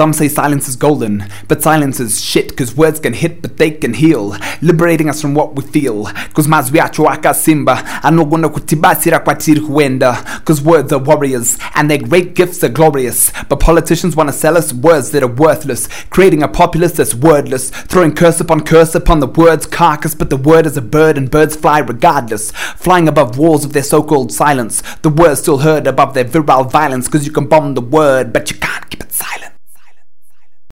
Some say silence is golden, but silence is shit, cause words can hit but they can heal, liberating us from what we feel. Cause mazwi yacho akasimba anogona kutibasira kwatiri huenda. Cause words are warriors and their great gifts are glorious, but politicians wanna sell us words that are worthless, creating a populace that's wordless, throwing curse upon the word's carcass. But the word is a bird and birds fly regardless, flying above walls of their so-called silence. The word's still heard above their virile violence, cause you can bomb the word but you can't keep it silent.